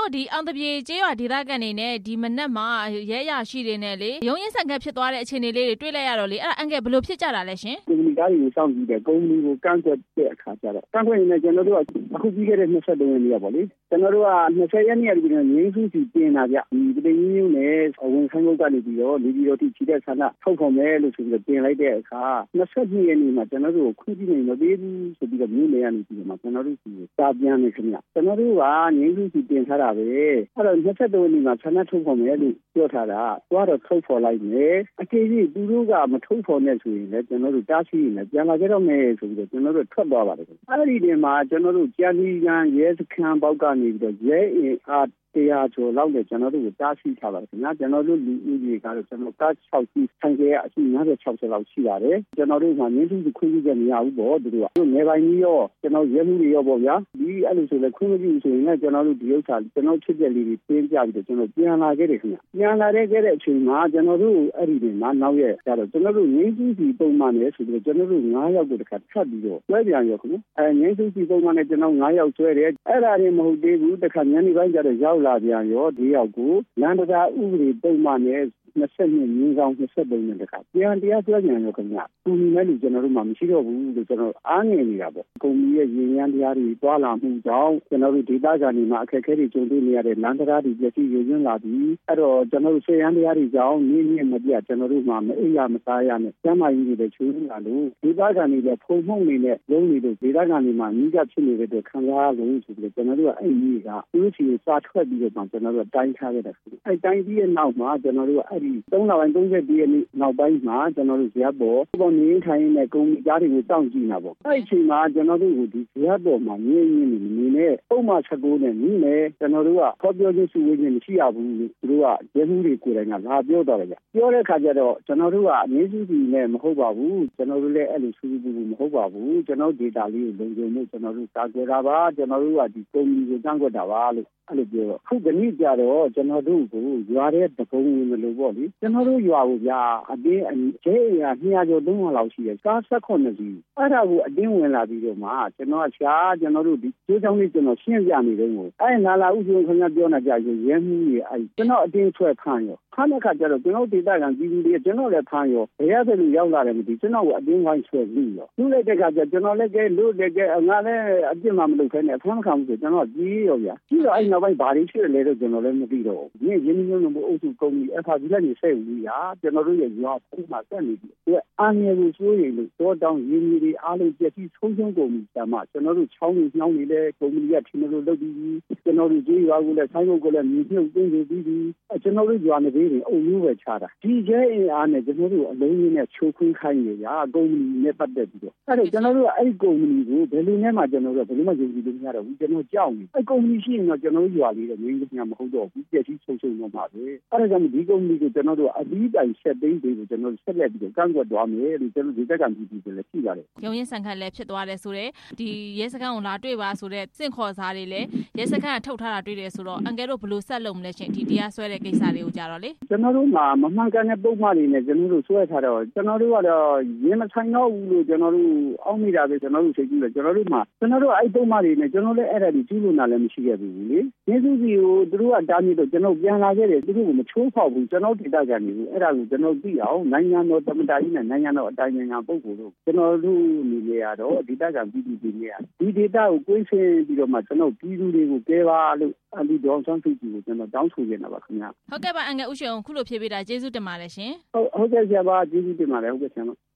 ဒီအောင်တပြေကျေးရွာဒေသခံတွေနဲ့ဒီမနက်မှာရဲရရှိတွေနဲ့လေရုံးရင်ဆန်ခတ်ဖြစ်သွားတဲ့အခြေအနေလေးတွေတွေ့လိုက်ရတော့လေအဲ့ဒါအန်ကယ်ဘယ်လိုဖြစ်ကြတာလဲရှင်ကုမ္ပဏီသားတွေကိုစောင့်ကြည့်တယ်ကုမ္ပဏီကိုကန့်ကွက်တဲ့အခါကျတော့ကန့်ကွက်ရင်လည်းကျွန်တော်တို့ကအခုပြီးခဲ့တဲ့23ရက်နေ့ပေါ့လေကျွန်တော်တို့က20ရက်နေ့ကဒီငင်းစုစီပြင်လာကြဒီတည်င်းနဲ့ဝန်ဆိုင်ဘုတ်ကနေပြီးတော့နေပြီးတော့ချီတဲ့ဆန္ဒထုတ်ဖော်မယ်လို့ဆိုပြီးတော့ပြင်လိုက်တဲ့အခါ22ရက်နေ့မှာကျွန်တော်တို့ကိုခွင့်ပြုနေမပေးဘူးဆိုပြီးတော့မြို့နယ်ကနေပြီးတော့ကျွန်တော်တို့စီစာပြန်နေခင်ဗျကျွန်တော်တို့ကငင်းစုစီပြင်ထားတာပဲအဲ့တော့23ရက်နေ့မှာဆန္ဒထုတ်ဖော်မယ်လို့ပြောထားတာသွားတော့ထုတ်ဖော်လိုက်မယ်အကြိမ်ကြီးသူတို့ကမထုတ်ဖော်နဲ့ဆိုရင်လည်းကျွန်တော်တို့တားဆီးရင်လည်းပြန်လာကြတော့မယ်ဆိုပြီးတော့ကျွန်တော်တို့ထွက်သွားပါတယ်အဲ့ဒီတင်မှာကျွန်တော်တို့ကြာကြီးကရဲစခန်းပေါက်ကနေပြီးတော့ရဲအင်အားတရားကျော်လောက်နဲ့ကျွန်တော်တို့ကိုတားဆီးထားပါတယ်ခင်ဗျာကျွန်တော်တို့လူဦးရေကတော့ကျွန်တော်ကား6စီးဆိုင်ကအစီ50-60လောက်ရှိပါတယ်ကျွန်တော်တို့ကငင်းစုခွင့်ပြုချက်မရဘူးပေါ့သူတို့ကငယ်ပိုင်းကြီးရောကျွန်တော်ရဲမှုတွေရောပေါ့ဗျာဒီအဲ့လိုဆိုလဲခွင့်မပြုဆိုရင်လည်းကျွန်တော်တို့ဒီဥစ္စာကျွန်တော်ချစ်တဲ့လေးတွေပြင်ပြပြီးတော့ကျွန်တော်ပြန်လာခဲ့တယ်ခင်ဗျာပြန်လာတဲ့အချိန်မှာကျွန်တော်တို့အဲ့ဒီတွေမှာနောက်ရက်ကျတော့ကျွန်တော်တို့ငင်းစုစီပုံမှန်နဲ့ဆိုပြီးတော့ကျွန်တော်တို့9ယောက်ကိုတစ်ခါထပ်ပြီးတော့ဆွဲပြန်ရောခင်ဗျာငင်းစုစီပုံမှန်နဲ့ကျွန်တော်9ယောက်ဆွဲတယ်အဲ့ဒါတွေမဟုတ်သေးဘူးတစ်ခါညနေပိုင်းကျတော့ရောက်လာပြန်ရောဒီရောက်ကိုလန်တရားဥပဒေပုံမှန်နဲ့22မြင်းဆောင်23နဲ့တခါပြန်တရားစွဲပြန်ရောခင်ဗျာကုမ္ပဏီနဲ့လူကျွန်တော်တို့မှမရှိတော့ဘူးလို့ကျွန်တော်အားငယ်နေတာပေါ့ကုမ္ပဏီရဲ့ရင်းရန်တရားတွေတွာလာမှုကြောင့်ကျွန်တော်တို့ဒေသခံတွေမှာအခက်အခဲတွေကြုံတွေ့နေရတဲ့လန်တရားတွေပြည့်စည်ရင်းလာပြီးအဲ့တော့ကျွန်တော်တို့ဆေးရန်တရားတွေကြောင့်နေ့နေ့မပြတ်ကျွန်တော်တို့မှမအိပ်ရမစားရနဲ့ကျန်းမာရေးတွေလည်းချိုးလာလို့ဒေသခံတွေလည်းဖုံမှုန့်နေနဲ့လုံးနေလို့ဒေသခံတွေမှာမိကြဖြစ်နေတဲ့အတွက်ခံစားရလို့ဆိုပြီးကျွန်တော်တို့ကအဲ့ဒီကသူတို့စီကိုစားထွက်ပြီးတော့မှကျွန်တော်တို့တိုင်းထားခဲ့တယ်အဲ့တိုင်းပြီးရဲ့နောက်မှာကျွန်တော်တို့ကအဲ့ဒီ3လပိုင်း30ရက်နေ့နောက်ပိုင်းမှာကျွန်တော်တို့ဇရပ်ပေါ်နေထိုင်နေတဲ့ကုမ္ပဏီသားတွေကိုတောင်းကြည့်နေတာပေါ့အဲ့ဒီအချိန်မှာကျွန်တော်တို့ကိုဒီဇရပ်ပေါ်မှာငင်းနေနဲ့ပုံမှန်19နဲ့နီးမယ်ကျွန်တော်တို့ကခေါ်ပြောခြင်းစုဝေးခြင်းမရှိရဘူးလို့သူတို့ကရဲမှုတွေကိုယ်တိုင်ကလာပြောတော့တယ်ပြောတဲ့အခါကျတော့ကျွန်တော်တို့ကအငင်းစုစီနဲ့မဟုတ်ပါဘူးကျွန်တော်တို့လည်းအဲ့လိုစုစုဘူးမဟုတ်ပါဘူးကျွန်တော်ဒေတာလေးကိုလုံခြုံမှုကျွန်တော်တို့ကာကွယ်တာပါကျွန်တော်တို့ကဒီကုမ္ပဏီကိုကန့်ကွက်တာပါလို့အဲ့လိုပြောတော့ခုဒီနေ့ကြတော့ကျွန်တော်တို့ကိုရွာတဲ့တကုံဝင်လို့ပေါ့လေကျွန်တော်တို့ရွာကိုဗျာအတင်းကျဲရ200ကျော်300လောက်ရှိတယ်ကား18စီးအဲ့ဒါကိုအတင်းဝင်လာပြီးတော့မှကျွန်တော်ကရှားကျွန်တော်တို့ဒီကျိုးချောင်းလေးကျွန်တော်ရှင်းပြနေတယ်ကိုအဲ့နာလာဥရှင်ခင်ဗျာပြောနေကြရဲမှုကြီးအဲ့ကျွန်တော်အတင်းဆွဲဖမ်းရောခါတဲ့ခါကျတော့ကျွန်တော်ဒေသခံပြည်သူတွေကျွန်တော်လည်းဖမ်းရောဘယ်ရတဲ့လူရောက်လာတယ်မသိကျွန်တော်ကိုအတင်းဝိုင်းဆွဲပြီးရောသူ့လိုက်တဲ့ခါကျကျွန်တော်လည်းကဲလို့လည်းကဲငါလည်းအပြစ်မှမလုပ်ခဲနဲ့ဖမ်းမခံဘူးဆိုကျွန်တော်ကြီးရောဗျာကြီးတော့အဲ့နောက်ပိုင်းဘာတွေဖြစ်လဲတော့ကျွန်တော်လည်းမသိတော့ဘူးရင်းနှီးမြှုပ်နှံမှုအုပ်စုကုမ္ပဏီအခါကြီးလည်းနေဆက်ဦးရာကျွန်တော်တို့ရဲ့ရွာပုံမှာတက်နေပြီသူအာဏာကိုစိုးရိမ်လို့တော့တောင်းရင်းနှီးတွေအားလုံးပြည့်စည်ဆုံးရှုံးကုန်ပြီဆာမကျွန်တော်တို့ချောင်းကြီးနှောင်းနေလဲကုမ္ပဏီကထင်လို့လုပ်ပြီးကျွန်တော်တို့ကြီးရွာကိုလည်းဆိုင်းဘုတ်ကိုလည်းမြင်းမြုပ်သိမ်းပြီးကျွန်တော်တို့ရွာနေသေးတယ်အုပ်မျိုးပဲချတာဒီကျဲအင်အားနဲ့ကျွန်တော်တို့အလုံးကြီးနဲ့ချိုးခွင်းခိုင်းနေရကုမ္ပဏီနဲ့ပတ်သက်ပြီးတော့အဲ့တော့ကျွန်တော်တို့ကအဲ့ဒီကုမ္ပဏီကိုဘယ်လိုနဲ့မှကျွန်တော်တို့ကဘယ်လိုမှယုံကြည်လို့မရတော့ဘူးကျွန်တော်ကြောက်နေအဲ့ကုမ္ပဏီရှိရင်တော့ကျွန်တော်တို့ရွာလေးတော့ငင်းကမဟုတ်တော့ဘူးပြည့်စည်ဆုံးရှုံးတော့မှာပဲအဲ့ဒါကြောင့်ဒီကုမ္ပဏီကိုကျွန်တော်တို့အပြီးတိုင်ဆက်သိမ်းပေးကိုကျွန်တော်တို့ဆက်လက်ပြီးတော့ကန့်ကွက်သွားမယ်လို့ကျွန်တော်ဒီတက်ကံပြည်ပြည်လည်းရှိပါတယ်ရုံရင်ဆန်ခတ်လည်းဖြစ်သွားတယ်ဆိုတော့ဒီရဲစခန်းကိုလာတွေ့ပါဆိုတဲ့စင့်ခေါ်စားတွေလည်းရဲစခန်းကထုတ်ထားတာတွေ့တယ်ဆိုတော့အန်ကယ်တို့ဘယ်လိုဆက်လုပ်မလဲရှင်ဒီတရားစွဲတဲ့ကိစ္စတွေကိုကြတော့လေကျွန်တော်တို့မှာမမှန်ကန်တဲ့ပုံမှန်တွေနဲ့ကျွန်တော်တို့စွဲထားတော့ကျွန်တော်တို့ကတော့ရင်းမဆိုင်တော့ဘူးလို့ကျွန်တော်တို့အောက်မိတာပဲကျွန်တော်တို့စိတ်ကြည့်တယ်ကျွန်တော်တို့မှာကျွန်တော်တို့အဲ့ပုံမှန်တွေနဲ့ကျွန်တော်လည်းအဲ့ဒါတွေကျူးလွန်တာလည်းမရှိခဲ့ဘူးလေရင်းစုစီကိုသူတို့ကတားမြစ်တော့ကျွန်တော်ပြန်လာခဲ့တယ်သူတို့ကမချိုးဖောက်ဘူးကျွန်တော်ဒေသခံတွေအဲ့ဒါကိုကျွန်တော်သိအောင်နိုင်ငံတော်သမ္မတကြီးနဲ့နိုင်ငံတော်အတိုင်ပင်ခံပုဂ္ဂိုလ်တို့ကျွန်တော်တို့နေလေရတော့ဒေသခံပြည်သူတွေနေရဒီဒေသကိုကိုယ်ဆင်းပြီးတော့မှကျွန်တော်ပြည်သူတွေကိုကဲပါလို့အန်ဒီဒေါန်ဆန်းစုကြည်ကိုကျွန်တော်တောင်းဆိုနေတာပါခင်ဗျာဟုတ်ကဲ့ပါအန်ကယ်ဦးရှင်ခုလိုဖြေပေးတာကျေးဇူးတင်ပါတယ်ရှင်ဟုတ်ကဲ့ဆရာပါကျေးဇူးတင်ပါတယ်ဟုတ်ကဲ့ဆရာမ